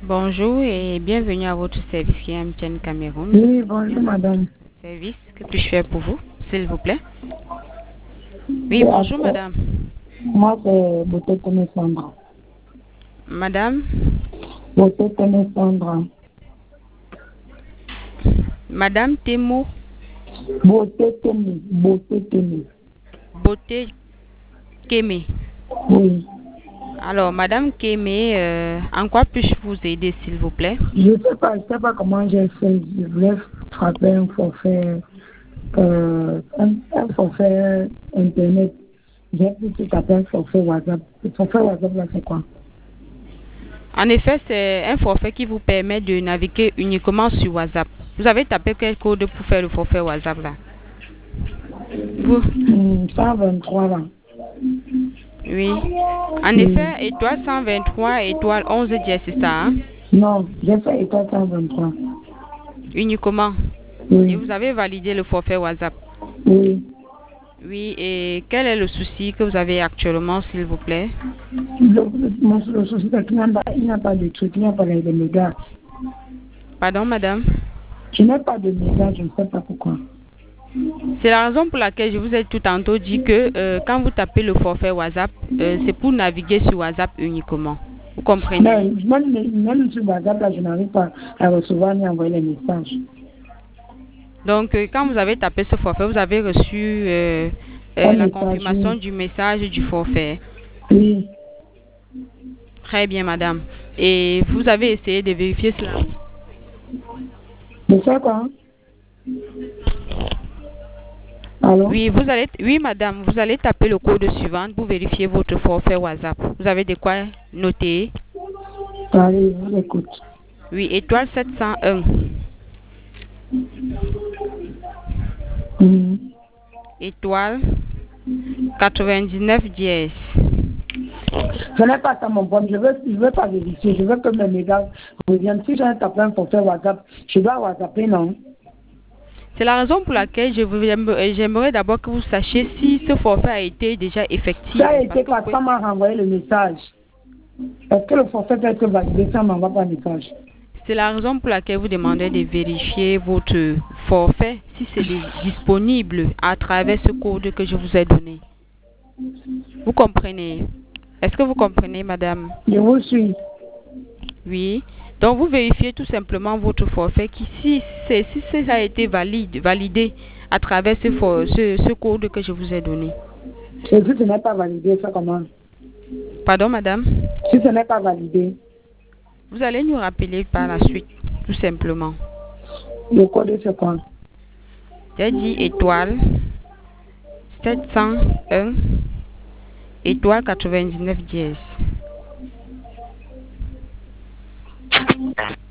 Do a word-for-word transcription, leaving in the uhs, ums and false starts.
Bonjour et bienvenue à votre service qui est M T N Cameroun. Oui, bonjour madame. Service, que puis-je faire pour vous, s'il vous plaît? Oui, C'est bonjour après- madame. Moi, c'est Beauté Téné Sandra. Madame, Beauté Téné Sandra. Madame Temo Beauté Téné. Beauté Téné. Beauté Kémé. Oui. Alors, Madame Kémé, euh, en quoi puis-je vous aider, s'il vous plaît? Je sais pas, je sais pas comment j'ai fait. Je voulais frapper un forfait, euh, un, un forfait internet. J'ai pris ce qu'on appelle forfait WhatsApp. Le forfait WhatsApp, là, c'est quoi? En effet, c'est un forfait qui vous permet de naviguer uniquement sur WhatsApp. Vous avez tapé quel code pour faire le forfait WhatsApp là? Vous? Hum, cent vingt-trois là. Oui. En Oui. effet, étoile cent vingt-trois, étoile onze dièse, c'est ça, hein? Non, j'ai fait étoile cent vingt-trois. Uniquement. Et Oui. vous avez validé le forfait WhatsApp. Oui. Oui, et quel est le souci que vous avez actuellement, s'il vous plaît? Le, le, mon, le souci, c'est qu'il n'y a, pas- il n'y a pas de truc, il n'y a pas de, de mégas. Pardon, madame? Je n'ai pas de mégas, je ne sais pas pourquoi. C'est la raison pour laquelle je vous ai tout tantôt dit que euh, quand vous tapez le forfait WhatsApp, euh, c'est pour naviguer sur WhatsApp uniquement. Vous Mais comprenez? même, même sur WhatsApp, là, je n'arrive pas à recevoir ni à envoyer les messages. Donc, euh, quand vous avez tapé ce forfait, vous avez reçu euh, Un euh, la message, confirmation oui. du message du forfait. Oui. Très bien, madame. Et vous avez essayé de vérifier cela? De ça, quoi? Allô? Oui, vous allez, oui, madame, vous allez taper le code suivant pour vérifier votre forfait WhatsApp. Vous avez de quoi noter? Allez, je vous écoute. Oui, étoile sept cent un, Mhm. étoile quatre-vingt-dix-neuf dièse. Je n'ai pas ça, mon bon. Je ne veux, je veux pas vérifier. Je veux que mes mégas reviennent. Si j'ai tapé un forfait WhatsApp, je dois WhatsApper, non? C'est la raison pour laquelle je vous- j'aimerais j'aimerais d'abord que vous sachiez si ce forfait a été déjà effectif. Ça a Parce été que vous quoi? pouvez- Ça m'a renvoyé le message. Est-ce que le forfait peut être validé? Ça ne m'envoie pas de message. c'est la raison pour laquelle vous demandez de vérifier votre forfait si c'est di- disponible à travers ce code que je vous ai donné. Vous comprenez? Est-ce que vous comprenez, madame? Je vous suis. Oui. Donc, vous vérifiez tout simplement votre forfait qui, si, c'est- si ça a été valide, validé à travers ce, for- ce, ce code que je vous ai donné. Et si ce n'est pas validé, ça comment? Pardon, madame? Si ce n'est pas validé, Vous allez nous rappeler par la suite, tout simplement. le code c'est quoi? J'ai dit étoile sept cent un, étoile quatre-vingt-dix-neuf dièse.